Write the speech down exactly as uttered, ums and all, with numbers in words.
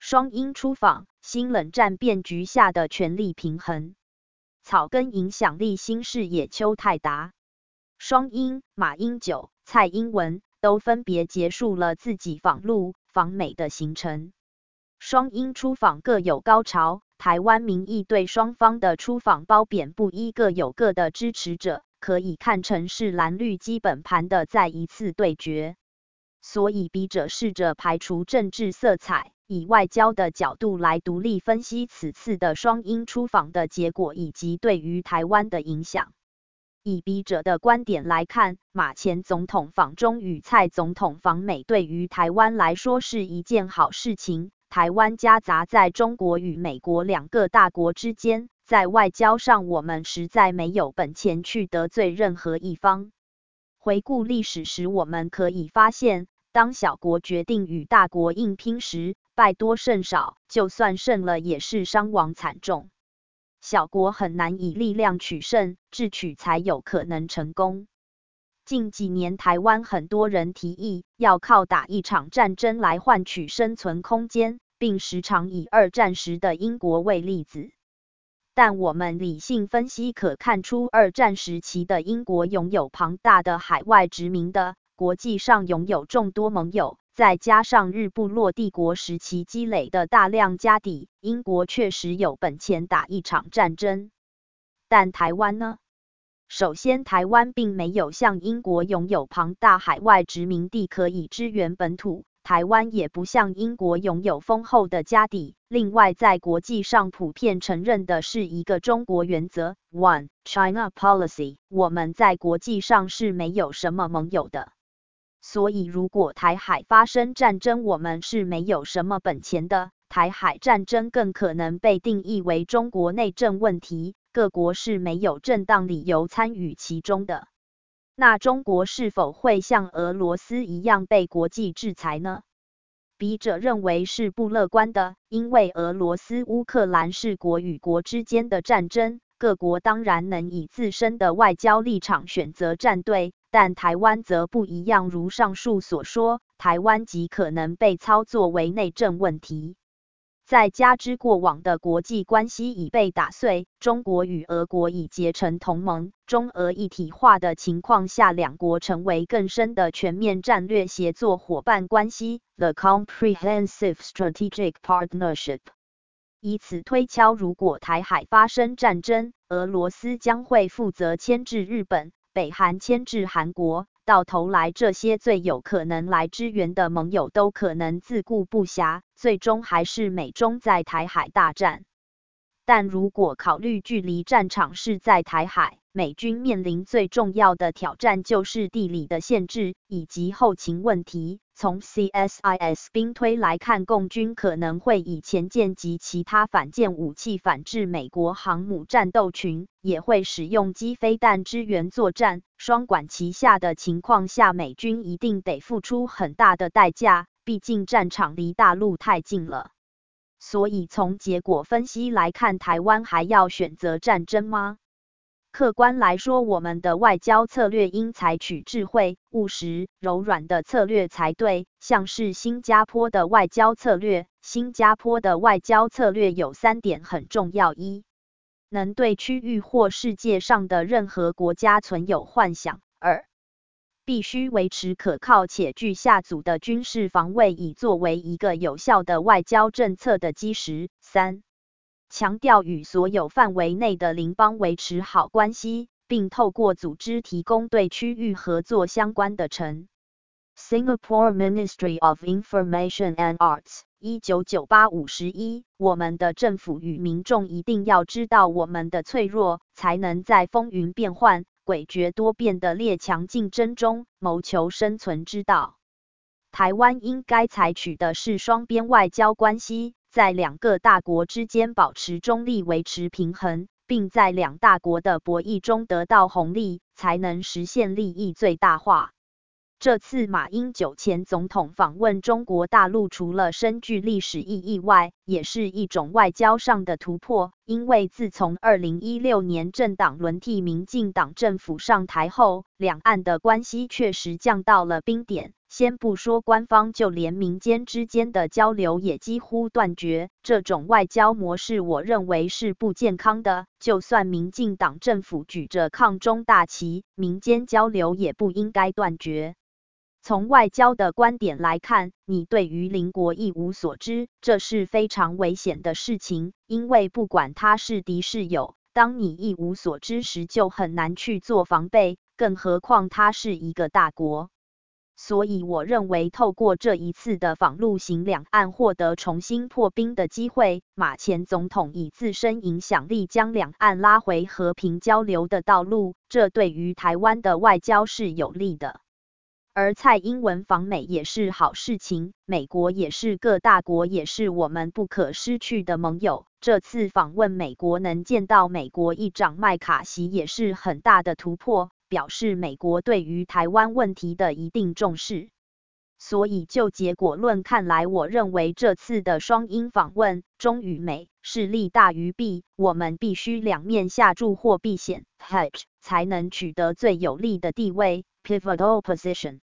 双英出访，新冷战变局下的权力平衡。草根影响力新视野邱泰达。双英、马英九、蔡英文都分别结束了自己访陆、访美的行程。双英出访各有高潮，台湾民意对双方的出访褒贬不一，各有各的支持者，可以看成是蓝绿基本盘的再一次对决。所以笔者试着排除政治色彩，以外交的角度来独立分析此次的双英出访的结果以及对于台湾的影响。以笔者的观点来看，马前总统访中与蔡总统访美对于台湾来说是一件好事情。台湾夹杂在中国与美国两个大国之间，在外交上我们实在没有本钱去得罪任何一方。回顾历史时，我们可以发现，当小国决定与大国硬拼时，败多胜少，就算胜了也是伤亡惨重。小国很难以力量取胜，智取才有可能成功。近几年台湾很多人提议要靠打一场战争来换取生存空间，并时常以二战时的英国为例子。但我们理性分析可看出，二战时期的英国拥有庞大的海外殖民的，国际上拥有众多盟友，再加上日不落帝国时期积累的大量家底，英国确实有本钱打一场战争。但台湾呢？首先，台湾并没有像英国拥有庞大海外殖民地可以支援本土，台湾也不像英国拥有丰厚的家底。另外，在国际上普遍承认的是一个中国原则 （One China Policy）， 我们在国际上是没有什么盟友的。所以，如果台海发生战争，我们是没有什么本钱的。台海战争更可能被定义为中国内政问题，各国是没有正当理由参与其中的。那中国是否会像俄罗斯一样被国际制裁呢？笔者认为是不乐观的，因为俄罗斯乌克兰是国与国之间的战争，各国当然能以自身的外交立场选择站队，但台湾则不一样。如上述所说，台湾极可能被操作为内政问题。再加之过往的国际关系已被打碎，中国与俄国已结成同盟，中俄一体化的情况下，两国成为更深的全面战略协作伙伴关系 （The Comprehensive Strategic Partnership）。以此推敲，如果台海发生战争，俄罗斯将会负责牵制日本，北韩牵制韩国，到头来这些最有可能来支援的盟友都可能自顾不暇，最终还是美中在台海大战。但如果考虑距离战场是在台海，美军面临最重要的挑战就是地理的限制以及后勤问题。从 C S I S 兵推来看，共军可能会以潜舰及其他反舰武器反制美国航母战斗群，也会使用机飞弹支援作战。双管齐下的情况下，美军一定得付出很大的代价，毕竟战场离大陆太近了。所以从结果分析来看，台湾还要选择战争吗？客观来说，我们的外交策略应采取智慧、务实、柔软的策略才对，像是新加坡的外交策略。新加坡的外交策略有三点很重要：一、能对区域或世界上的任何国家存有幻想；二、必须维持可靠且具下阻的军事防卫，以作为一个有效的外交政策的基石；三、强调与所有范围内的邻邦维持好关系，并透过组织提供对区域合作相关的成。Singapore Ministry of Information and Arts 一九九八五十一，我们的政府与民众一定要知道我们的脆弱，才能在风云变幻、诡谲多变的列强竞争中谋求生存之道。台湾应该采取的是双边外交关系，在两个大国之间保持中立，维持平衡，并在两大国的博弈中得到红利，才能实现利益最大化。这次马英九前总统访问中国大陆，除了深具历史意义外，也是一种外交上的突破。因为自从二零一六年政党轮替民进党政府上台后，两岸的关系确实降到了冰点， 先不说官方，就连民间之间的交流也几乎断绝。这种外交模式，我认为是不健康的。就算民进党政府举着抗中大旗，民间交流也不应该断绝。从外交的观点来看，你对于邻国一无所知，这是非常危险的事情，因为不管他是敌是友，当你一无所知时，就很难去做防备，更何况他是一个大国。所以我认为透过这一次的访陆行两岸获得重新破冰的机会，马前总统以自身影响力将两岸拉回和平交流的道路，这对于台湾的外交是有利的。而蔡英文访美也是好事情，美国也是各大国，也是我们不可失去的盟友。这次访问美国能见到美国议长麦卡锡也是很大的突破，表示美国对于台湾问题的一定重视。所以就结果论看来，我认为这次的双英访问，中与美是利大于弊，我们必须两面下注或避险 hedge， 才能取得最有利的地位 pivotal position。